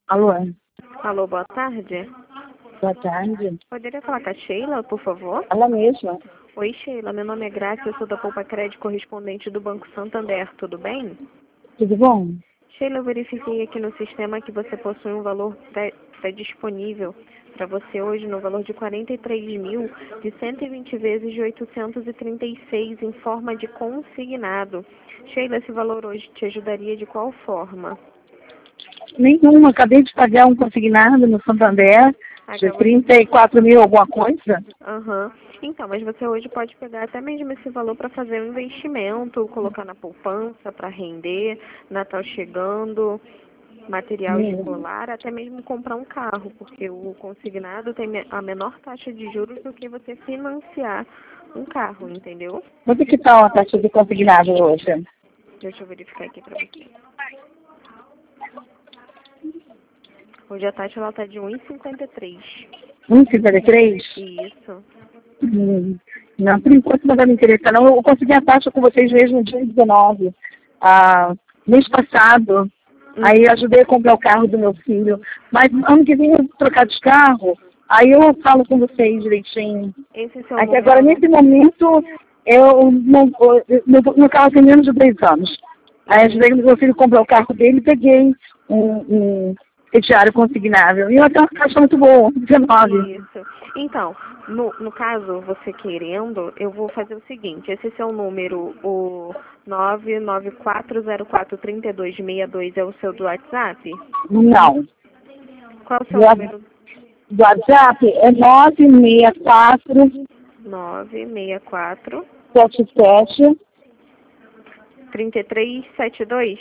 Alô, Alô, boa tarde. boa tarde. Poderia falar com a Sheila, por favor? Ela mesma. Oi, Sheila. Meu nome é Graça, eu sou da Poupa Crédito correspondente do Banco Santander. Tudo bem? Tudo bom? Sheila, eu verifiquei aqui no sistema que você possui um valor disponível para você hoje no valor de 43 mil, de 120 vezes de 836 em forma de consignado. Sheila, esse valor hoje te ajudaria de qual forma? Nenhuma. Acabei de pagar um consignado no Santander de Acabou 34 mil alguma coisa. Aham. Então, mas você hoje pode pegar até mesmo esse valor para fazer um investimento, colocar na poupança para render, Natal chegando, material Hum. escolar, até mesmo comprar um carro, porque o consignado tem a menor taxa de juros do que você financiar um carro, entendeu? Quanto que está a taxa de consignado hoje? Deixa eu verificar aqui para você. Hoje a taxa ela tá de 1,53. 1,53? Isso. Não, por enquanto não vai me interessar, não. Eu consegui a taxa com vocês mesmo no dia 19, mês passado. Aí ajudei a comprar o carro do meu filho. Mas ano que vem eu vou trocar de carro, aí eu falo com vocês direitinho. Esse seu Aqui número agora, nesse momento, meu carro tem menos de 2 anos. Aí ajudei o meu filho a comprar o carro dele e peguei um retiário consignável. E eu tenho uma caixa muito boa, 19. Isso. Então, no caso, você querendo, eu vou fazer o seguinte, esse seu número, o 994043262 é o seu do WhatsApp? Não. Qual é o seu número? Do WhatsApp é 964 964 77 3372?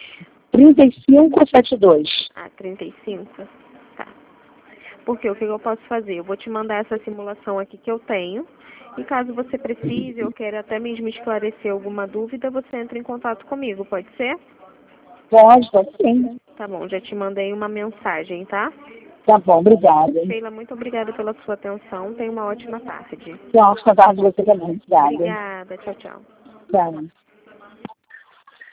3572. Ah, 35. Tá. Porque o que eu posso fazer? Eu vou te mandar essa simulação aqui que eu tenho. E caso você precise ou queira até mesmo esclarecer alguma dúvida, você entra em contato comigo, pode ser? Pode sim. Tá bom, já te mandei uma mensagem, tá? Tá bom, obrigada. Sheila, muito obrigada pela sua atenção. Tenha uma ótima tarde. Tchau, boa tarde você também. Obrigada. Obrigada. Tchau, tchau. Tchau.